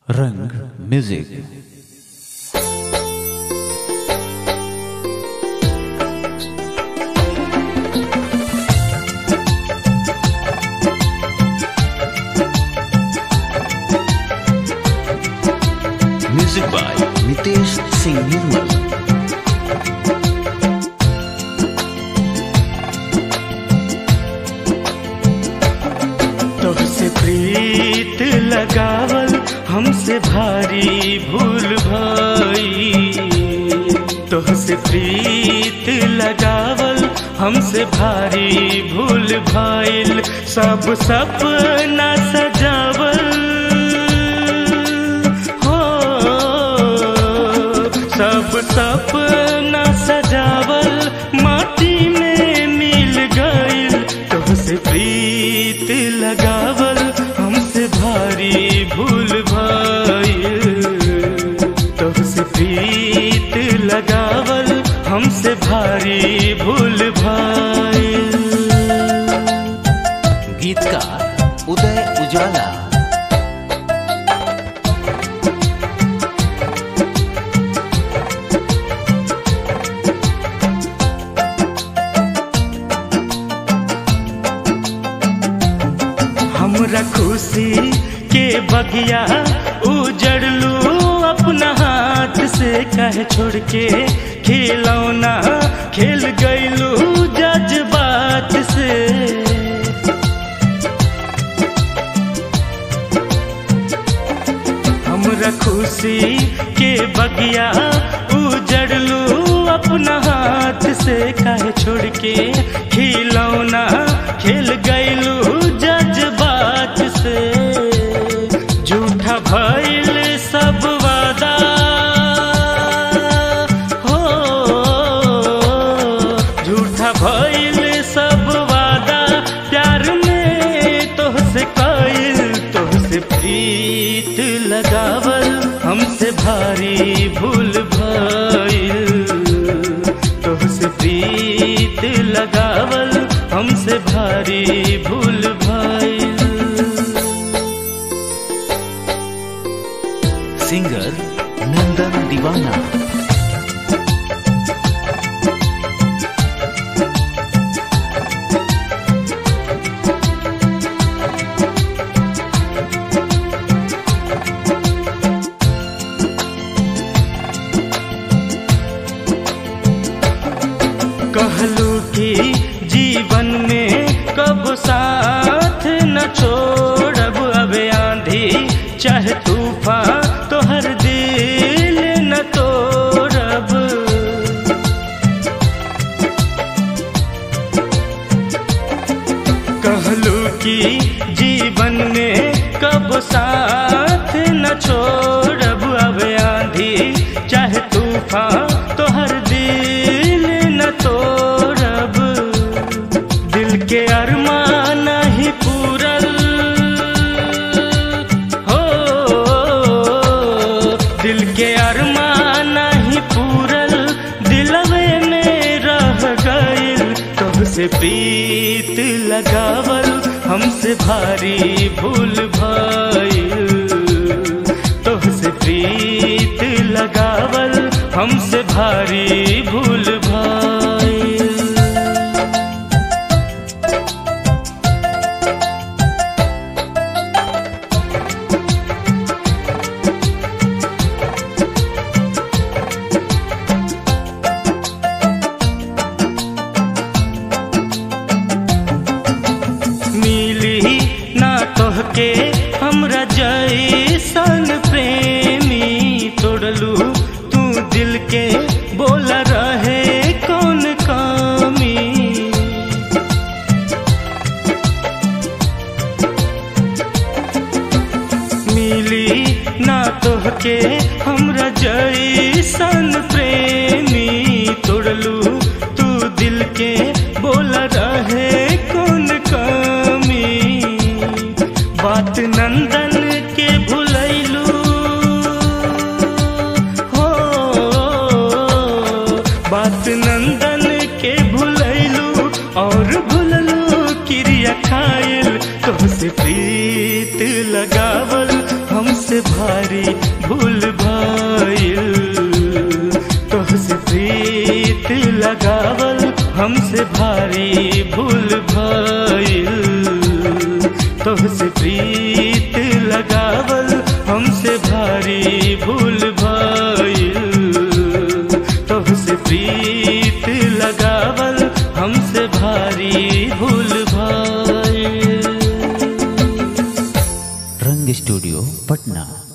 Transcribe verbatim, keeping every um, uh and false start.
रंग music. Music by Nitesh Singh Nirmal. तुझसे प्रीत लगावल हमसे भारी भूल भाई, तुझसे प्रीत लगावल हमसे भारी भूल भाईल। सब सपना सजावल हो, सब सपना सजावल माटी में मिल गईल। तुझसे प्रीत लगावल हमसे भारी भूल भाईल, तुझसे प्रीत लगावल हमसे भारी भूल भाईल। गीतकार उदय उजाला। हमरा खुशी के बगिया उजड़लू अपना हाथ से, कह छोड़ के खिलौना खेल गईलू जज्बात से। हमरा खुशी के बगिया उजड़लू अपना हाथ से, कह छोड़ के खिलौना खेल गईलू जज्बात से। झूठा भइल सब वादा हो, झूठा भइल सब वादा प्यार में तोहसे कइल। तोहसे प्रीत लगावल हमसे भारी भूल भइल, तोहसे प्रीत लगावल हमसे भारी भूल भइल। सिंगर नंदन दीवाना। कहलू कि जीवन में कब साथ न छोड़ब, अब आंधी चाहे तूफान तोहर दिल न तोड़ब। कहलू कि जीवन में कब साथ न छोड़ब, अब आंधी चाहे तूफान तोहर दिल न तोड़ब। दिल के अरमान नहीं पूरल हो, दिल के अरमान नहीं पूरल दिलवे में रह गईल। तुझसे प्रीत लगावल हमसे भारी भूल भइल, तुझसे प्रीत लगावल हमसे भारी भूल भइल। मिली ना तोहके हमरा जैसन प्रेमी, तोड़लू तू दिल के बोला रहे कौन कमी। मिली ना तोहके हमरा जैसन प्रेमी, तोड़लू तू दिल के बोला रहे कौन कमी। बात नंदन के भुलैलू हो, बात नंदन के भुलैलू और भुललू क्रिया खाइल। तुझसे प्रीत लगावल हमसे भारी भारी भूल भइल। तोहसे प्रीत लगावल हमसे भारी भूल भइल। तोहसे प्रीत लगावल हमसे भारी भूल भइल। तोहसे प्रीत लगावल हमसे भारी भूल भइल। रंग स्टूडियो पटना।